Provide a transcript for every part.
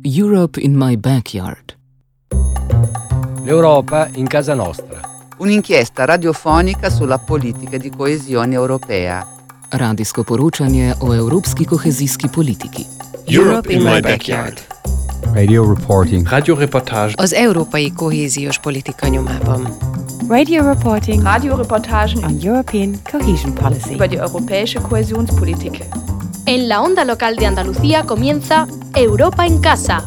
Europe in my backyard. L'Europa in casa nostra. Un'inchiesta radiofonica sulla politica di coesione europea. Radijsko poročanje o evropski kohezijski politiki. Europe in my backyard. Radio reporting. Radioreportage. Az európai kohéziós politika nyomában. Radio reporting. Radioreportagen on European cohesion policy. Über die europäische Kohäsionspolitik. En la onda local de Andalucía comienza Europa en Casa.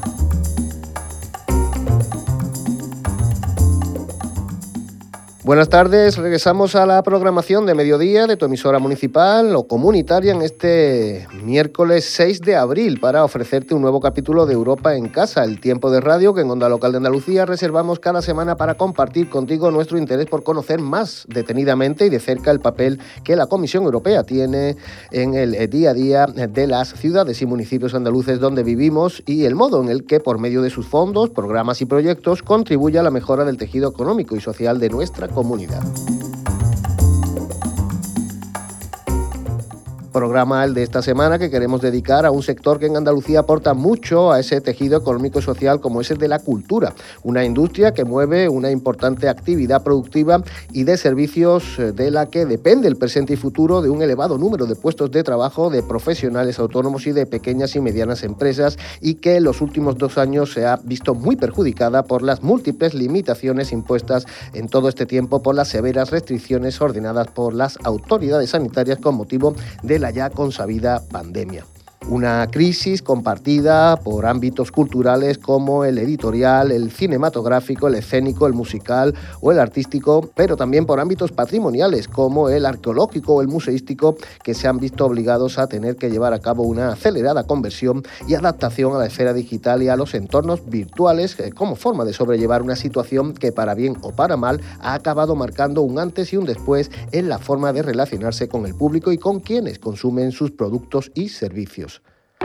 Buenas tardes, regresamos a la programación de mediodía de tu emisora municipal o comunitaria en este miércoles 6 de abril para ofrecerte un nuevo capítulo de Europa en Casa, el tiempo de radio que en Onda Local de Andalucía reservamos cada semana para compartir contigo nuestro interés por conocer más detenidamente y de cerca el papel que la Comisión Europea tiene en el día a día de las ciudades y municipios andaluces donde vivimos y el modo en el que por medio de sus fondos, programas y proyectos contribuye a la mejora del tejido económico y social de nuestra comunidad. Programa el de esta semana que queremos dedicar a un sector que en Andalucía aporta mucho a ese tejido económico y social como es el de la cultura, una industria que mueve una importante actividad productiva y de servicios de la que depende el presente y futuro de un elevado número de puestos de trabajo de profesionales autónomos y de pequeñas y medianas empresas y que en los últimos 2 años se ha visto muy perjudicada por las múltiples limitaciones impuestas en todo este tiempo por las severas restricciones ordenadas por las autoridades sanitarias con motivo de la ya consabida pandemia. Una crisis compartida por ámbitos culturales como el editorial, el cinematográfico, el escénico, el musical o el artístico, pero también por ámbitos patrimoniales como el arqueológico o el museístico, que se han visto obligados a tener que llevar a cabo una acelerada conversión y adaptación a la esfera digital y a los entornos virtuales como forma de sobrellevar una situación que para bien o para mal ha acabado marcando un antes y un después en la forma de relacionarse con el público y con quienes consumen sus productos y servicios.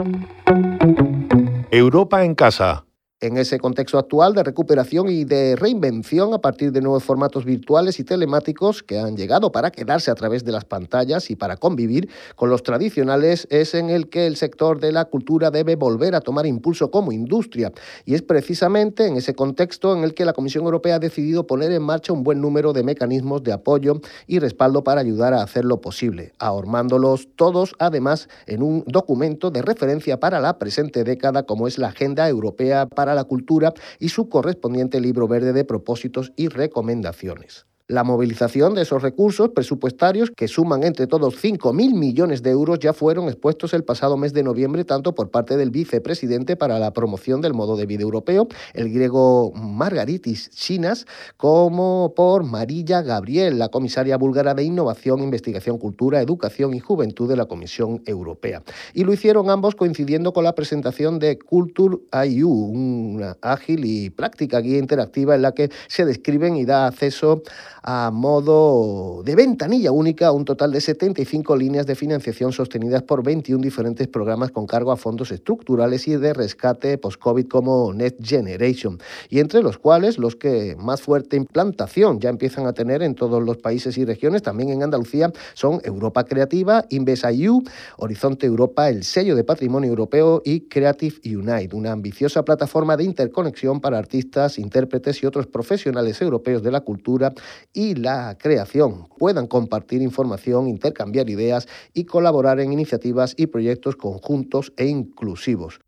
Europa en Casa. En ese contexto actual de recuperación y de reinvención a partir de nuevos formatos virtuales y telemáticos que han llegado para quedarse a través de las pantallas y para convivir con los tradicionales, es en el que el sector de la cultura debe volver a tomar impulso como industria. Y es precisamente en ese contexto en el que la Comisión Europea ha decidido poner en marcha un buen número de mecanismos de apoyo y respaldo para ayudar a hacerlo posible, ahormándolos todos además en un documento de referencia para la presente década como es la Agenda Europea para la Cultura y su correspondiente libro verde de propósitos y recomendaciones. La movilización de esos recursos presupuestarios, que suman entre todos 5.000 millones de euros, ya fueron expuestos el pasado mes de noviembre tanto por parte del vicepresidente para la promoción del modo de vida europeo, el griego Margaritis Chinas, como por Marija Gabriel, la comisaria búlgara de Innovación, Investigación, Cultura, Educación y Juventud de la Comisión Europea. Y lo hicieron ambos coincidiendo con la presentación de Culture.eu, una ágil y práctica guía interactiva en la que se describen y da acceso a modo de ventanilla única a un total de 75 líneas de financiación sostenidas por 21 diferentes programas con cargo a fondos estructurales y de rescate post-COVID como Next Generation, y entre los cuales los que más fuerte implantación ya empiezan a tener en todos los países y regiones, también en Andalucía, son Europa Creativa, Invest.EU, Horizonte Europa, el sello de patrimonio europeo y Creative Unite, una ambiciosa plataforma de interconexión para artistas, intérpretes y otros profesionales europeos de la cultura y la creación puedan compartir información, intercambiar ideas y colaborar en iniciativas y proyectos conjuntos e inclusivos.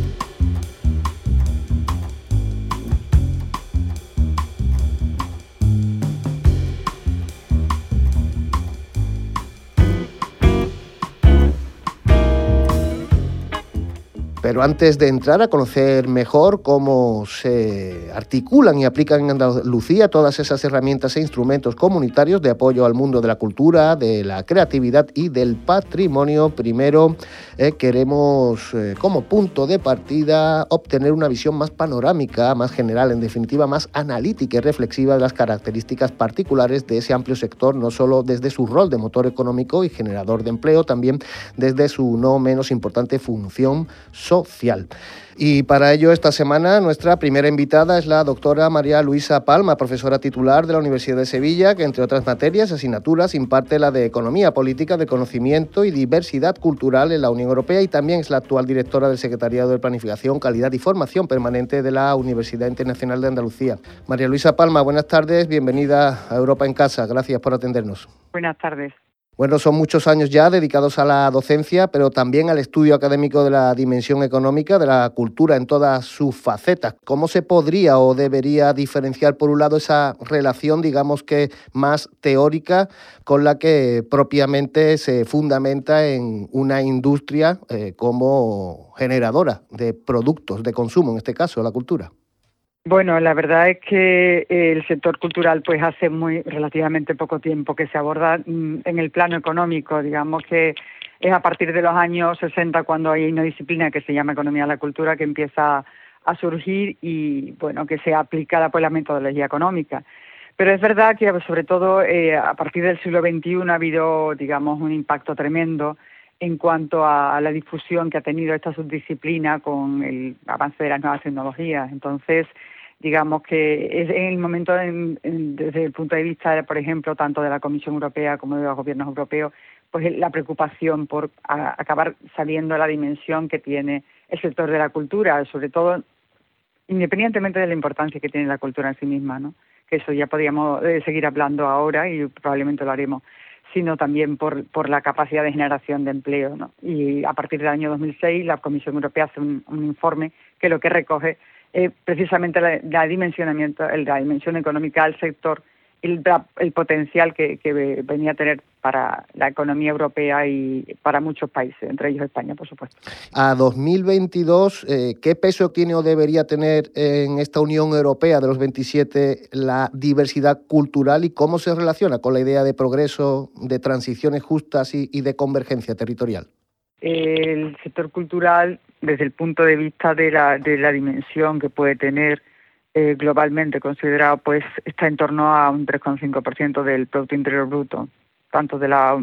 Pero antes de entrar a conocer mejor cómo se articulan y aplican en Andalucía todas esas herramientas e instrumentos comunitarios de apoyo al mundo de la cultura, de la creatividad y del patrimonio, primero queremos como punto de partida obtener una visión más panorámica, más general, en definitiva más analítica y reflexiva de las características particulares de ese amplio sector, no solo desde su rol de motor económico y generador de empleo, también desde su no menos importante función social. Y para ello esta semana nuestra primera invitada es la doctora María Luisa Palma, profesora titular de la Universidad de Sevilla, que entre otras asignaturas, imparte la de Economía Política de Conocimiento y Diversidad Cultural en la Unión Europea y también es la actual directora del Secretariado de Planificación, Calidad y Formación Permanente de la Universidad Internacional de Andalucía. María Luisa Palma, buenas tardes, bienvenida a Europa en Casa, gracias por atendernos. Buenas tardes. Bueno, son muchos años ya dedicados a la docencia, pero también al estudio académico de la dimensión económica, de la cultura en todas sus facetas. ¿Cómo se podría o debería diferenciar, por un lado, esa relación, digamos que más teórica, con la que propiamente se fundamenta en una industria como generadora de productos de consumo, en este caso, la cultura? Bueno, la verdad es que el sector cultural pues hace relativamente poco tiempo que se aborda en el plano económico. Digamos que es a partir de los años 60 cuando hay una disciplina que se llama Economía de la Cultura que empieza a surgir y bueno, que sea aplicada pues la metodología económica. Pero es verdad que sobre todo a partir del siglo XXI ha habido, digamos, un impacto tremendo en cuanto a la difusión que ha tenido esta subdisciplina con el avance de las nuevas tecnologías. Entonces, digamos que es en el momento, desde el punto de vista, por ejemplo, tanto de la Comisión Europea como de los gobiernos europeos, pues la preocupación por acabar sabiendo la dimensión que tiene el sector de la cultura, sobre todo independientemente de la importancia que tiene la cultura en sí misma, ¿no? Que eso ya podríamos seguir hablando ahora y probablemente lo haremos, sino también por la capacidad de generación de empleo, ¿no? Y a partir del año 2006 la Comisión Europea hace un informe que lo que recoge es precisamente la dimensión económica del sector, el potencial que venía a tener para la economía europea y para muchos países, entre ellos España, por supuesto. A 2022, ¿qué peso tiene o debería tener en esta Unión Europea de los 27 la diversidad cultural y cómo se relaciona con la idea de progreso, de transiciones justas y de convergencia territorial? El sector cultural, desde el punto de vista de la dimensión que puede tener globalmente considerado, pues está en torno a un 3,5% del Producto Interior Bruto. Tanto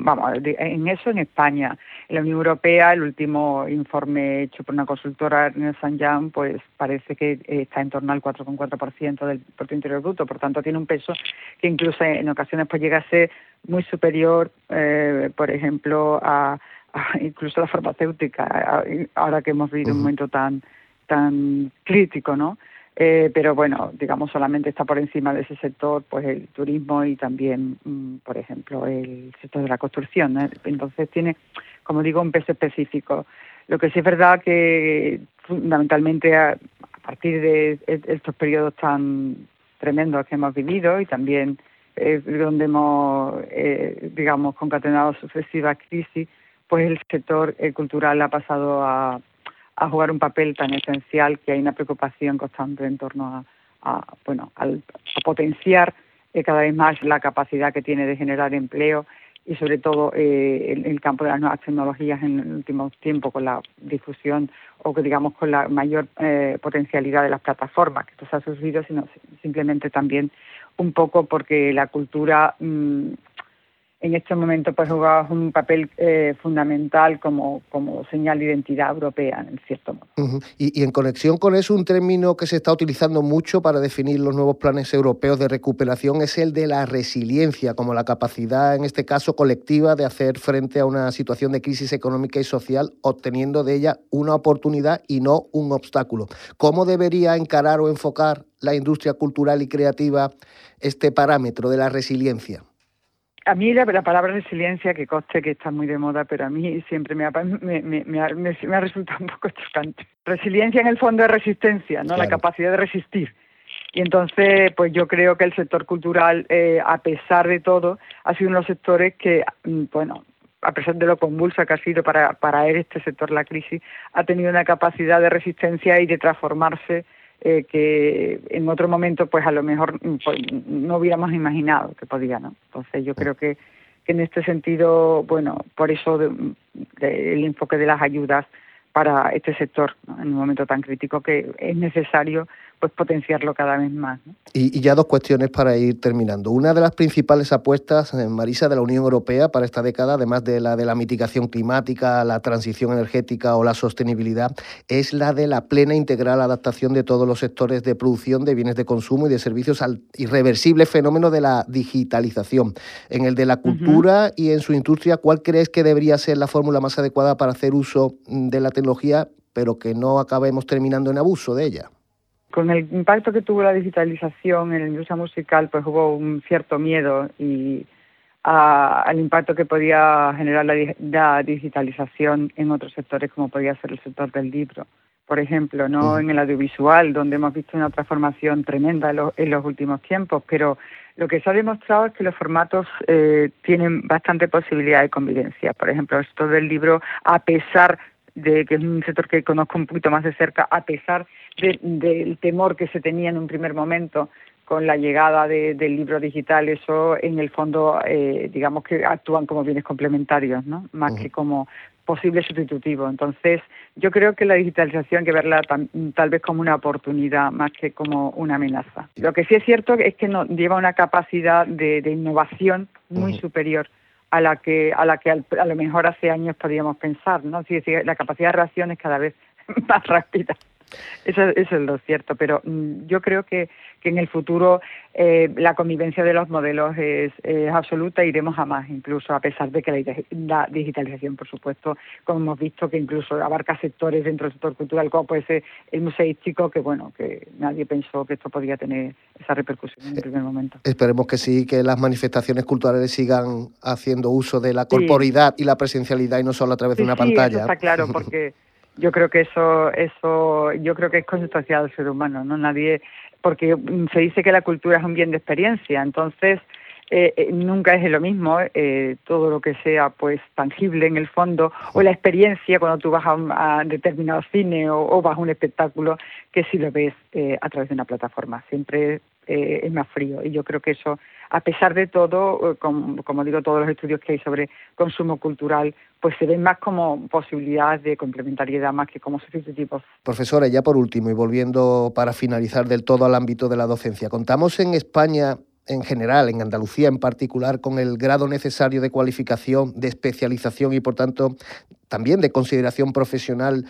en eso en España. En la Unión Europea, el último informe hecho por una consultora, Ernst & Young, pues parece que está en torno al 4,4% del Producto Interior Bruto. Por tanto, tiene un peso que incluso en ocasiones pues llega a ser muy superior, por ejemplo, a incluso a la farmacéutica, ahora que hemos vivido un momento tan crítico, ¿no? Pero bueno, digamos, solamente está por encima de ese sector pues el turismo y también, por ejemplo, el sector de la construcción, ¿no? Entonces tiene, como digo, un peso específico. Lo que sí es verdad que fundamentalmente a partir de estos periodos tan tremendos que hemos vivido y también donde hemos, digamos, concatenado sucesivas crisis, pues el sector cultural ha pasado a jugar un papel tan esencial que hay una preocupación constante en torno a potenciar cada vez más la capacidad que tiene de generar empleo y sobre todo en el campo de las nuevas tecnologías en el último tiempo con la difusión o que digamos con la mayor potencialidad de las plataformas que esto se ha surgido, sino simplemente también un poco porque la cultura en este momento pues juega un papel fundamental como señal de identidad europea, en cierto modo. Uh-huh. Y en conexión con eso, un término que se está utilizando mucho para definir los nuevos planes europeos de recuperación es el de la resiliencia, como la capacidad, en este caso colectiva, de hacer frente a una situación de crisis económica y social, obteniendo de ella una oportunidad y no un obstáculo. ¿Cómo debería encarar o enfocar la industria cultural y creativa este parámetro de la resiliencia? A mí la palabra resiliencia, que conste que está muy de moda, pero a mí siempre me ha resultado un poco chocante. Resiliencia en el fondo es resistencia, ¿no? Claro. La capacidad de resistir. Y entonces, pues yo creo que el sector cultural, a pesar de todo, ha sido uno de los sectores que, bueno, a pesar de lo convulsa que ha sido para este sector la crisis, ha tenido una capacidad de resistencia y de transformarse que en otro momento pues a lo mejor pues, no hubiéramos imaginado que podía, ¿no? Entonces yo creo que en este sentido, bueno, por eso el enfoque de las ayudas para este sector, ¿no? En un momento tan crítico que es necesario pues potenciarlo cada vez más, ¿no? Y ya dos cuestiones para ir terminando. Una de las principales apuestas, Marisa, de la Unión Europea para esta década, además de la mitigación climática, la transición energética o la sostenibilidad, es la de la plena e integral adaptación de todos los sectores de producción de bienes de consumo y de servicios al irreversible fenómeno de la digitalización. En el de la cultura y en su industria, ¿cuál crees que debería ser la fórmula más adecuada para hacer uso de la tecnología, pero que no acabemos terminando en abuso de ella? Con el impacto que tuvo la digitalización en la industria musical, pues hubo un cierto miedo al impacto que podía generar la digitalización en otros sectores, como podía ser el sector del libro. Por ejemplo, no en el audiovisual, donde hemos visto una transformación tremenda en los últimos tiempos, pero lo que se ha demostrado es que los formatos tienen bastante posibilidad de convivencia. Por ejemplo, esto del libro, a pesar de que es un sector que conozco un poquito más de cerca, a pesar del temor que se tenía en un primer momento con la llegada del libro digital, eso en el fondo, digamos que actúan como bienes complementarios, ¿no? Más que como posible sustitutivo. Entonces, yo creo que la digitalización hay que verla tal vez como una oportunidad más que como una amenaza. Lo que sí es cierto es que lleva una capacidad de innovación muy superior a la que a lo mejor hace años podíamos pensar, ¿no? Es decir, la capacidad de reacción es cada vez más rápida. Eso es lo cierto, pero yo creo que en el futuro la convivencia de los modelos es absoluta, iremos a más, incluso a pesar de que la digitalización, por supuesto, como hemos visto, que incluso abarca sectores dentro del sector cultural, como puede ser el museístico, que nadie pensó que esto podía tener esa repercusión en el primer momento. Esperemos que sí, que las manifestaciones culturales sigan haciendo uso de la corporidad y la presencialidad y no solo a través de una pantalla. Eso está claro, porque yo creo que eso yo creo que es consustancial al ser humano, ¿no? Porque se dice que la cultura es un bien de experiencia, entonces nunca es lo mismo todo lo que sea pues tangible en el fondo, o la experiencia cuando tú vas a determinado cine o vas a un espectáculo, que si lo ves a través de una plataforma. Siempre es más frío, y yo creo que eso, a pesar de todo, como digo, todos los estudios que hay sobre consumo cultural, pues se ven más como posibilidades de complementariedad más que como sustitutivos. Profesora, ya por último, y volviendo para finalizar del todo al ámbito de la docencia, ¿contamos en España en general, en Andalucía en particular, con el grado necesario de cualificación, de especialización y, por tanto, también de consideración profesional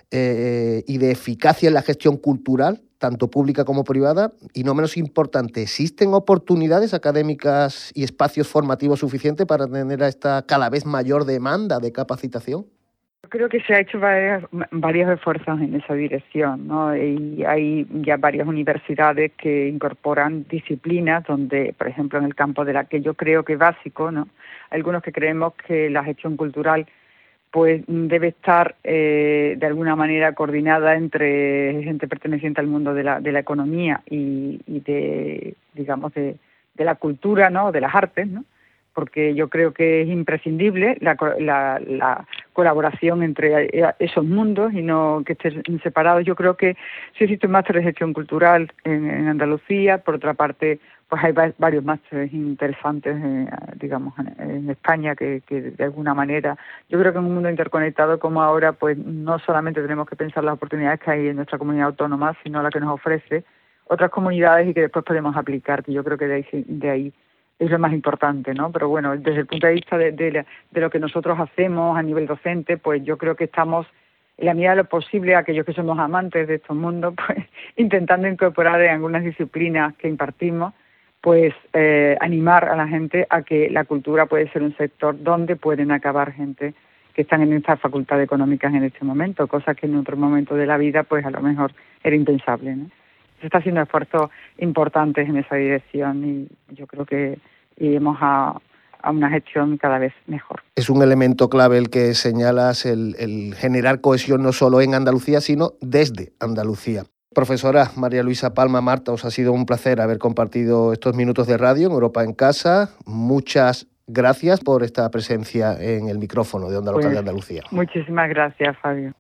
y de eficacia en la gestión cultural, tanto pública como privada? Y no menos importante, ¿existen oportunidades académicas y espacios formativos suficientes para atender a esta cada vez mayor demanda de capacitación? Creo que se ha hecho varios esfuerzos en esa dirección, ¿no? Y hay ya varias universidades que incorporan disciplinas donde, por ejemplo, en el campo de la que yo creo que es básico, ¿no? Algunos que creemos que la gestión cultural pues debe estar de alguna manera coordinada entre gente perteneciente al mundo de la economía y de, digamos, de la cultura, ¿no? De las artes, ¿no? Porque yo creo que es imprescindible la colaboración entre esos mundos y no que estén separados. Yo creo que sí existe un máster de gestión cultural en Andalucía. Por otra parte, pues hay varios másteres interesantes, digamos, en España que de alguna manera, yo creo que en un mundo interconectado como ahora, pues no solamente tenemos que pensar las oportunidades que hay en nuestra comunidad autónoma, sino la que nos ofrece otras comunidades y que después podemos aplicar, que yo creo que de ahí es lo más importante, ¿no? Pero bueno, desde el punto de vista de lo que nosotros hacemos a nivel docente, pues yo creo que estamos, en la medida de lo posible, aquellos que somos amantes de estos mundos, pues intentando incorporar en algunas disciplinas que impartimos, pues animar a la gente a que la cultura puede ser un sector donde pueden acabar gente que están en estas facultades económicas en este momento, cosa que en otro momento de la vida pues a lo mejor era impensable, ¿no? Se está haciendo esfuerzos importantes en esa dirección y yo creo que iremos a una gestión cada vez mejor. Es un elemento clave el que señalas, el generar cohesión no solo en Andalucía, sino desde Andalucía. Profesora María Luisa Palma, Marta, os ha sido un placer haber compartido estos minutos de radio en Europa en Casa. Muchas gracias por esta presencia en el micrófono de Onda Local de Andalucía. Muchísimas gracias, Fabio.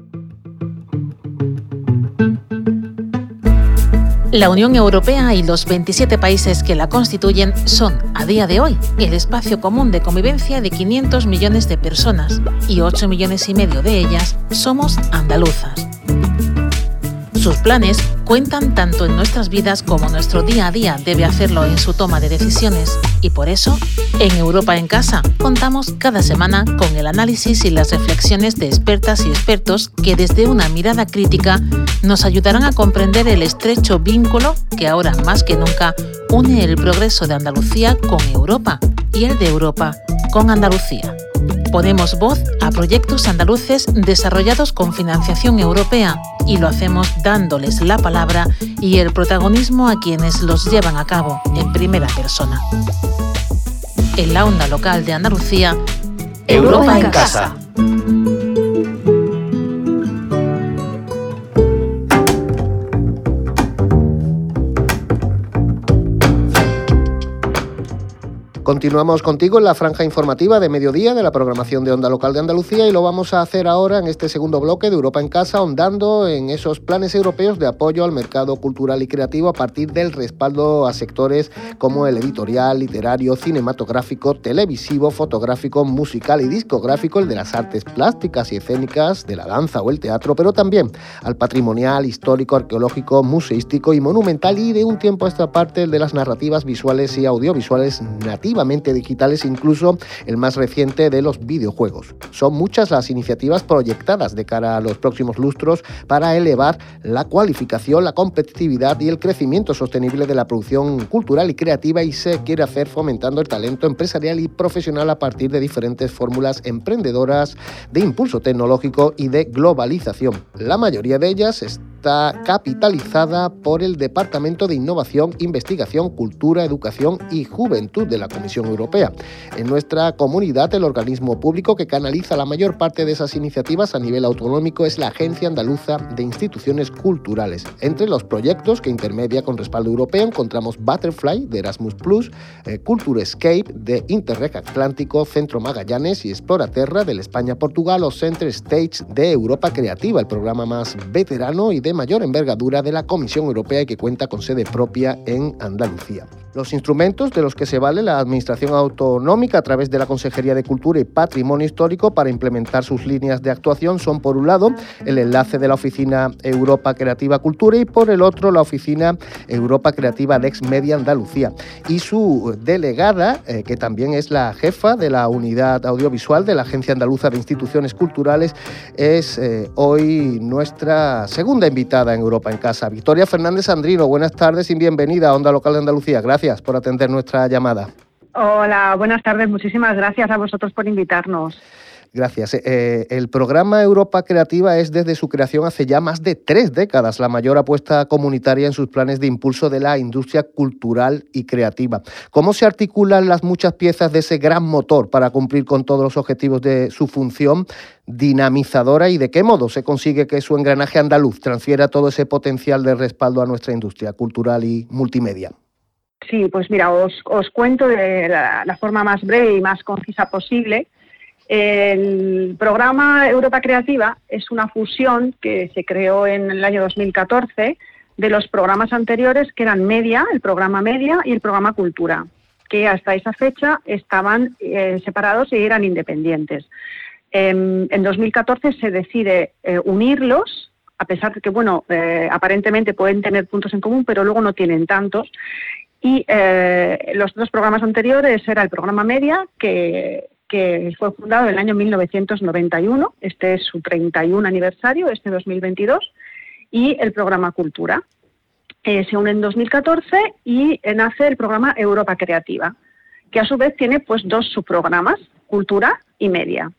La Unión Europea y los 27 países que la constituyen son, a día de hoy, el espacio común de convivencia de 500 millones de personas y 8,5 millones de ellas somos andaluzas. Sus planes cuentan tanto en nuestras vidas como nuestro día a día debe hacerlo en su toma de decisiones. Y por eso, en Europa en Casa, contamos cada semana con el análisis y las reflexiones de expertas y expertos que desde una mirada crítica nos ayudarán a comprender el estrecho vínculo que ahora más que nunca une el progreso de Andalucía con Europa y el de Europa con Andalucía. Ponemos voz a proyectos andaluces desarrollados con financiación europea y lo hacemos dándoles la palabra y el protagonismo a quienes los llevan a cabo en primera persona. En la onda local de Andalucía, Europa en Casa. Continuamos contigo en la franja informativa de mediodía de la programación de Onda Local de Andalucía y lo vamos a hacer ahora en este segundo bloque de Europa en Casa, ahondando en esos planes europeos de apoyo al mercado cultural y creativo a partir del respaldo a sectores como el editorial, literario, cinematográfico, televisivo, fotográfico, musical y discográfico, el de las artes plásticas y escénicas, de la danza o el teatro, pero también al patrimonial, histórico, arqueológico, museístico y monumental, y de un tiempo a esta parte el de las narrativas visuales y audiovisuales nativas digitales, incluso el más reciente de los videojuegos. Son muchas las iniciativas proyectadas de cara a los próximos lustros para elevar la cualificación, la competitividad y el crecimiento sostenible de la producción cultural y creativa, y se quiere hacer fomentando el talento empresarial y profesional a partir de diferentes fórmulas emprendedoras de impulso tecnológico y de globalización. La mayoría de ellas está capitalizada por el Departamento de Innovación, Investigación, Cultura, Educación y Juventud de la Comisión Europea. En nuestra comunidad, el organismo público que canaliza la mayor parte de esas iniciativas a nivel autonómico es la Agencia Andaluza de Instituciones Culturales. Entre los proyectos que intermedia con respaldo europeo encontramos Butterfly de Erasmus+, Culture Escape de Interreg Atlántico, Centro Magallanes y Exploraterra del España-Portugal, o Center Stage de Europa Creativa, el programa más veterano y de mayor envergadura de la Comisión Europea y que cuenta con sede propia en Andalucía. Los instrumentos de los que se vale la Administración Autonómica a través de la Consejería de Cultura y Patrimonio Histórico para implementar sus líneas de actuación son, por un lado, el enlace de la Oficina Europa Creativa Cultura y, por el otro, la Oficina Europa Creativa Dex Media Andalucía. Y su delegada, que también es la jefa de la Unidad Audiovisual de la Agencia Andaluza de Instituciones Culturales, es hoy nuestra segunda invitada en Europa en Casa. Victoria Fernández Andrino, buenas tardes y bienvenida a Onda Local de Andalucía. Gracias por atender nuestra llamada. Hola, buenas tardes. Muchísimas gracias a vosotros por invitarnos. Gracias. El programa Europa Creativa es, desde su creación hace ya más de 3 décadas, la mayor apuesta comunitaria en sus planes de impulso de la industria cultural y creativa. ¿Cómo se articulan las muchas piezas de ese gran motor para cumplir con todos los objetivos de su función dinamizadora, y de qué modo se consigue que su engranaje andaluz transfiera todo ese potencial de respaldo a nuestra industria cultural y multimedia? Sí, pues mira, os cuento de la forma más breve y más concisa posible. El programa Europa Creativa es una fusión que se creó en el año 2014 de los programas anteriores, que eran Media, el programa Media y el programa Cultura, que hasta esa fecha estaban separados y eran independientes. En 2014 se decide unirlos, a pesar de que, aparentemente pueden tener puntos en común, pero luego no tienen tantos. Y los dos programas anteriores era el programa Media, que fue fundado en el año 1991, este es su 31 aniversario, este 2022, y el programa Cultura. Se une en 2014 y nace el programa Europa Creativa, que a su vez tiene pues 2 subprogramas, Cultura y Media.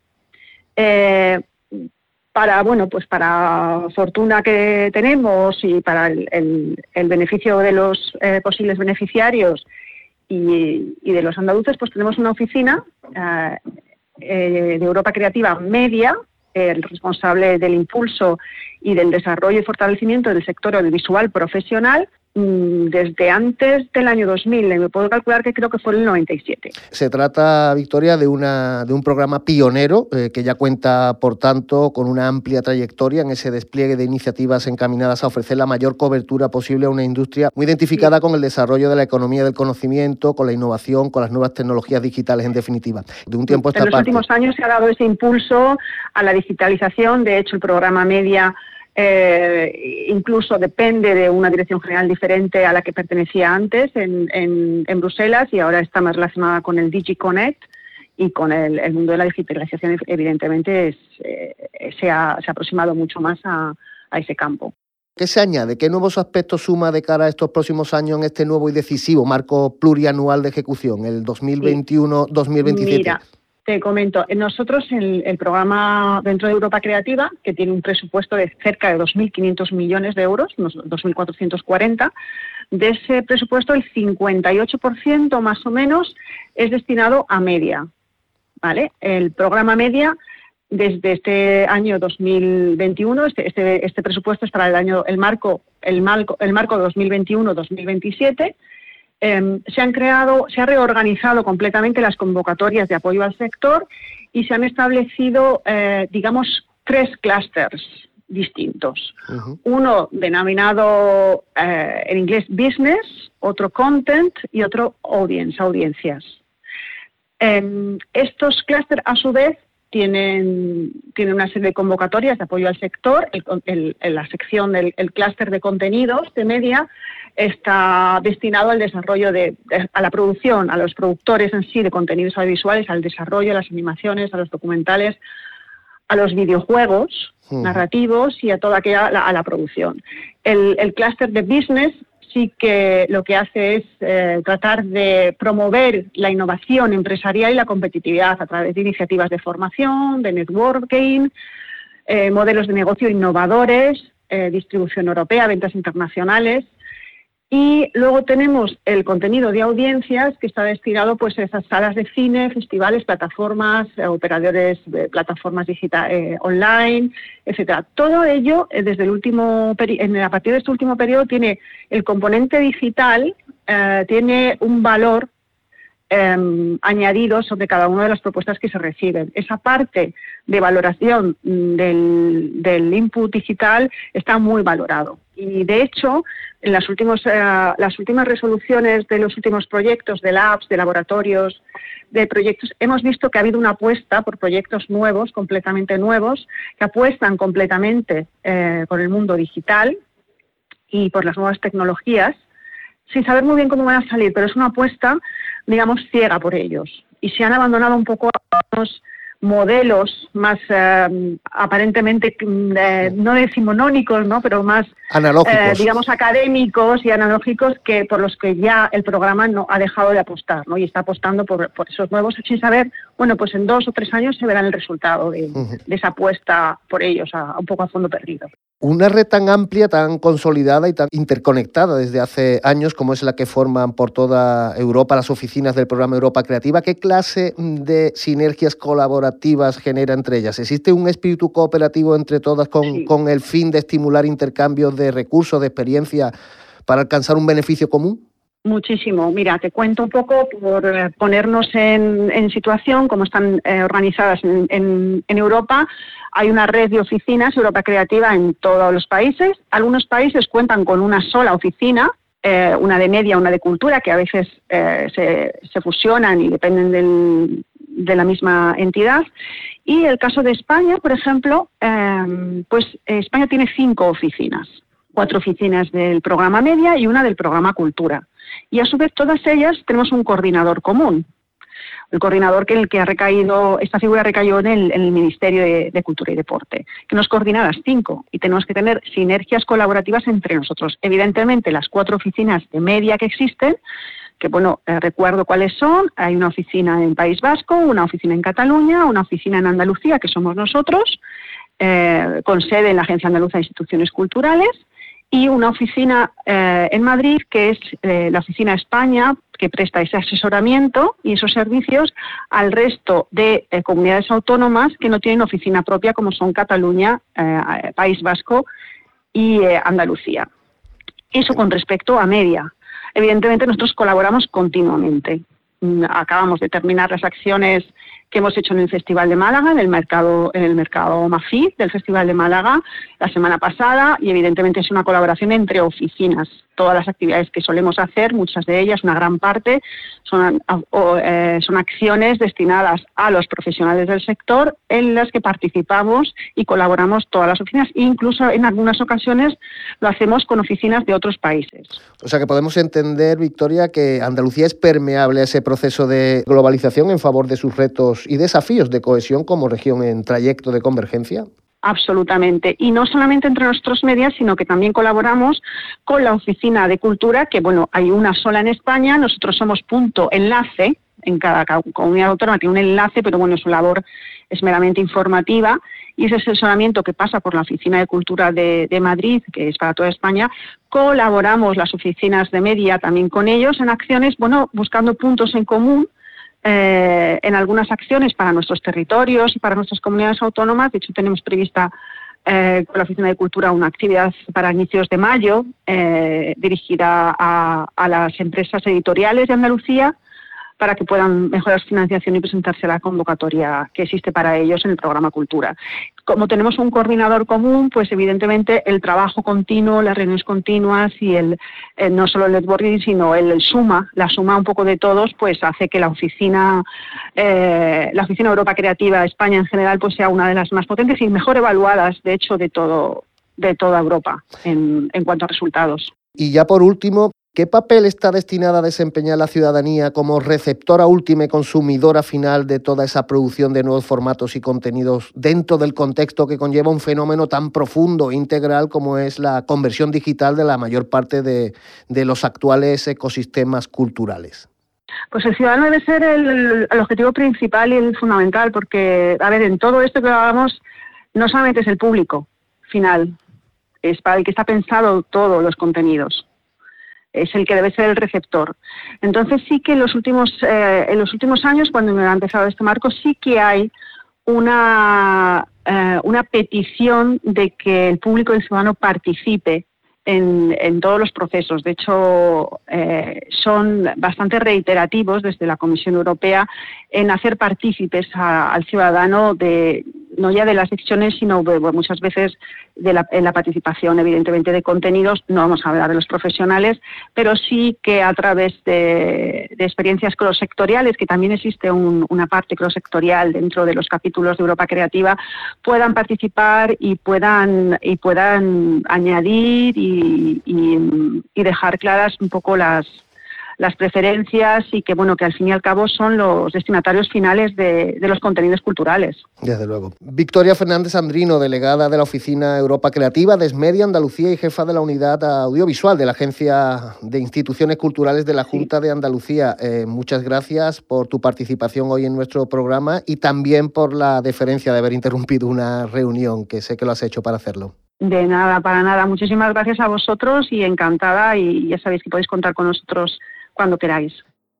Para fortuna que tenemos y para el beneficio de los posibles beneficiarios y de los andaluces, pues tenemos una oficina de Europa Creativa Media, el responsable del impulso y del desarrollo y fortalecimiento del sector audiovisual profesional, desde antes del año 2000, me puedo calcular que creo que fue en el 97. Se trata, Victoria, de un programa pionero que ya cuenta, por tanto, con una amplia trayectoria en ese despliegue de iniciativas encaminadas a ofrecer la mayor cobertura posible a una industria muy identificada con el desarrollo de la economía del conocimiento, con la innovación, con las nuevas tecnologías digitales, en definitiva. De un tiempo a esta parte. En los últimos años se ha dado ese impulso a la digitalización. De hecho, el programa Media incluso depende de una dirección general diferente a la que pertenecía antes en Bruselas, y ahora está más relacionada con el DigiConnect, y con el mundo de la digitalización evidentemente se ha aproximado mucho más a ese campo. ¿Qué se añade? ¿Qué nuevos aspectos suma de cara a estos próximos años en este nuevo y decisivo marco plurianual de ejecución, el 2021-2027? Mira, te comento, nosotros el programa dentro de Europa Creativa, que tiene un presupuesto de cerca de 2.500 millones de euros, unos 2.440, de ese presupuesto el 58% más o menos es destinado a media, ¿vale? El programa media, desde este año 2021, este presupuesto es para el marco 2021-2027. Se ha reorganizado completamente las convocatorias de apoyo al sector y se han establecido, digamos, 3 clústeres distintos. Uno denominado en inglés business, otro content y otro audiencias. Estos clústeres, a su vez, tienen una serie de convocatorias de apoyo al sector. La sección del clúster de contenidos de media está destinado al desarrollo a la producción, a los productores en sí de contenidos audiovisuales, al desarrollo, a las animaciones, a los documentales, a los videojuegos narrativos y a toda a la producción. El clúster de business sí que lo que hace es tratar de promover la innovación empresarial y la competitividad a través de iniciativas de formación, de networking, modelos de negocio innovadores, distribución europea, ventas internacionales. Y luego tenemos el contenido de audiencias, que está destinado pues a esas salas de cine, festivales, plataformas, operadores de plataformas digitales online, etcétera. Todo ello, desde a partir de este último periodo, tiene el componente digital, tiene un valor añadido sobre cada una de las propuestas que se reciben. Esa parte de valoración del input digital está muy valorado. Y, de hecho, en las últimas resoluciones de los últimos proyectos de labs, de laboratorios, de proyectos, hemos visto que ha habido una apuesta por proyectos nuevos, completamente nuevos, que apuestan completamente por el mundo digital y por las nuevas tecnologías, sin saber muy bien cómo van a salir, pero es una apuesta, digamos, ciega por ellos. Y se han abandonado un poco los modelos más aparentemente no decimonónicos, ¿no?, pero más analógicos, digamos, académicos y analógicos, que por los que ya el programa no ha dejado de apostar, ¿no? Y está apostando por esos nuevos sin saber, bueno, pues en 2 o 3 años se verá el resultado de esa apuesta por ellos un poco a fondo perdido. Una red tan amplia, tan consolidada y tan interconectada desde hace años como es la que forman por toda Europa las oficinas del programa Europa Creativa, ¿qué clase de sinergias colaborativas genera entre ellas? ¿Existe un espíritu cooperativo entre todas con el fin de estimular intercambios de recursos, de experiencia para alcanzar un beneficio común? Muchísimo. Mira, te cuento un poco por ponernos en situación, cómo están organizadas en Europa. Hay una red de oficinas Europa Creativa en todos los países. Algunos países cuentan con una sola oficina, una de media, una de cultura, que a veces se fusionan y dependen de la misma entidad. Y el caso de España, por ejemplo, pues España tiene 5 oficinas. 4 oficinas del programa media y una del programa cultura. Y a su vez todas ellas tenemos un coordinador común. El coordinador esta figura recayó en el Ministerio de Cultura y Deporte, que nos coordina a las 5 y tenemos que tener sinergias colaborativas entre nosotros. Evidentemente, las 4 oficinas de media que existen, que bueno, recuerdo cuáles son. Hay una oficina en País Vasco, una oficina en Cataluña, una oficina en Andalucía, que somos nosotros, con sede en la Agencia Andaluza de Instituciones Culturales, y una oficina en Madrid, que es la Oficina España, que presta ese asesoramiento y esos servicios al resto de comunidades autónomas que no tienen oficina propia, como son Cataluña, País Vasco y Andalucía. Eso con respecto a media. Evidentemente nosotros colaboramos continuamente. Acabamos de terminar las acciones que hemos hecho en el Festival de Málaga, en el mercado Mafid del Festival de Málaga la semana pasada, y evidentemente es una colaboración entre oficinas. Todas las actividades que solemos hacer, muchas de ellas, una gran parte, son acciones destinadas a los profesionales del sector en las que participamos y colaboramos todas las oficinas, e incluso en algunas ocasiones lo hacemos con oficinas de otros países. O sea que podemos entender, Victoria, que Andalucía es permeable a ese proceso de globalización en favor de sus retos y desafíos de cohesión como región en trayecto de convergencia. Absolutamente. Y no solamente entre nuestros medios, sino que también colaboramos con la Oficina de Cultura, que hay una sola en España. Nosotros somos punto enlace, en cada comunidad autónoma tiene un enlace, pero su labor es meramente informativa, y ese asesoramiento que pasa por la Oficina de Cultura de Madrid, que es para toda España. Colaboramos las oficinas de media también con ellos en acciones, buscando puntos en común, en algunas acciones para nuestros territorios y para nuestras comunidades autónomas. De hecho, tenemos prevista con la Oficina de Cultura una actividad para inicios de mayo dirigida a las empresas editoriales de Andalucía, para que puedan mejorar su financiación y presentarse a la convocatoria que existe para ellos en el programa Cultura. Como tenemos un coordinador común, pues evidentemente el trabajo continuo, las reuniones continuas y no solo el networking, sino la suma un poco de todos, pues hace que la oficina Europa Creativa España en general pues sea una de las más potentes y mejor evaluadas, de hecho, de toda Europa en cuanto a resultados. Y ya por último, ¿qué papel está destinada a desempeñar la ciudadanía como receptora última y consumidora final de toda esa producción de nuevos formatos y contenidos dentro del contexto que conlleva un fenómeno tan profundo e integral como es la conversión digital de la mayor parte de los actuales ecosistemas culturales? Pues el ciudadano debe ser el objetivo principal y el fundamental, porque, en todo esto que hablamos, no solamente es el público final, es para el que está pensado todos los contenidos. Es el que debe ser el receptor. Entonces sí que en los últimos años, cuando me ha empezado este marco, sí que hay una petición de que el público y el ciudadano participe en todos los procesos. De hecho, son bastante reiterativos desde la Comisión Europea en hacer partícipes al ciudadano no ya de las decisiones, sino muchas veces en la participación, evidentemente, de contenidos. No vamos a hablar de los profesionales, pero sí que a través de experiencias cross-sectoriales, que también existe una parte cross-sectorial dentro de los capítulos de Europa Creativa, puedan participar y puedan añadir y dejar claras un poco las preferencias y que al fin y al cabo son los destinatarios finales de los contenidos culturales. Desde luego. Victoria Fernández Andrino, delegada de la Oficina Europa Creativa, Desmedia Andalucía y jefa de la Unidad Audiovisual de la Agencia de Instituciones Culturales de la Junta de Andalucía. Muchas gracias por tu participación hoy en nuestro programa y también por la deferencia de haber interrumpido una reunión, que sé que lo has hecho para hacerlo. De nada, para nada. Muchísimas gracias a vosotros y encantada, y ya sabéis que podéis contar con nosotros cuando queráis.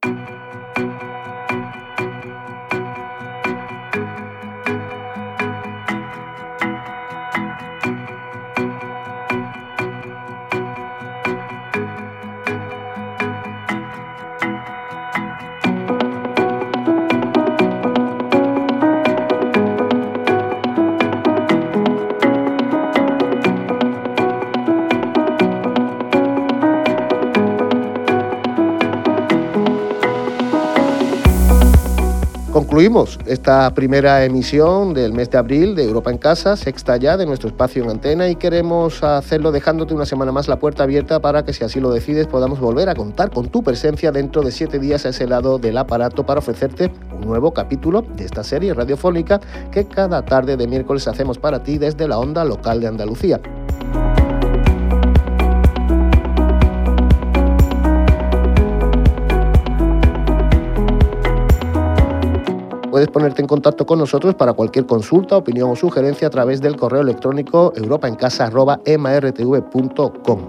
Concluimos esta primera emisión del mes de abril de Europa en Casa, sexta ya de nuestro espacio en antena, y queremos hacerlo dejándote una semana más la puerta abierta para que, si así lo decides, podamos volver a contar con tu presencia dentro de 7 días a ese lado del aparato para ofrecerte un nuevo capítulo de esta serie radiofónica que cada tarde de miércoles hacemos para ti desde la onda local de Andalucía. Puedes ponerte en contacto con nosotros para cualquier consulta, opinión o sugerencia a través del correo electrónico europaencasa@emartv.com.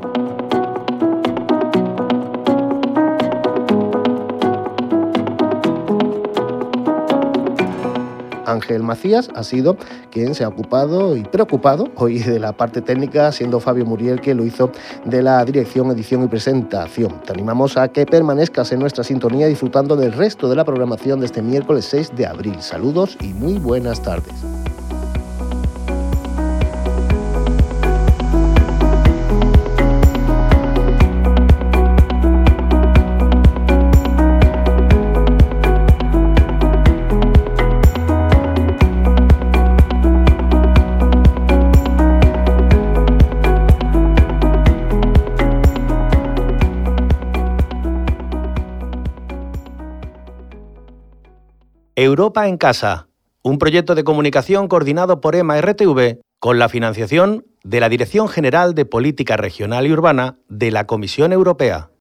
Ángel Macías ha sido quien se ha ocupado y preocupado hoy de la parte técnica, siendo Fabio Muriel que lo hizo de la dirección, edición y presentación. Te animamos a que permanezcas en nuestra sintonía disfrutando del resto de la programación de este miércoles 6 de abril. Saludos y muy buenas tardes. Europa en Casa, un proyecto de comunicación coordinado por EMA-RTV con la financiación de la Dirección General de Política Regional y Urbana de la Comisión Europea.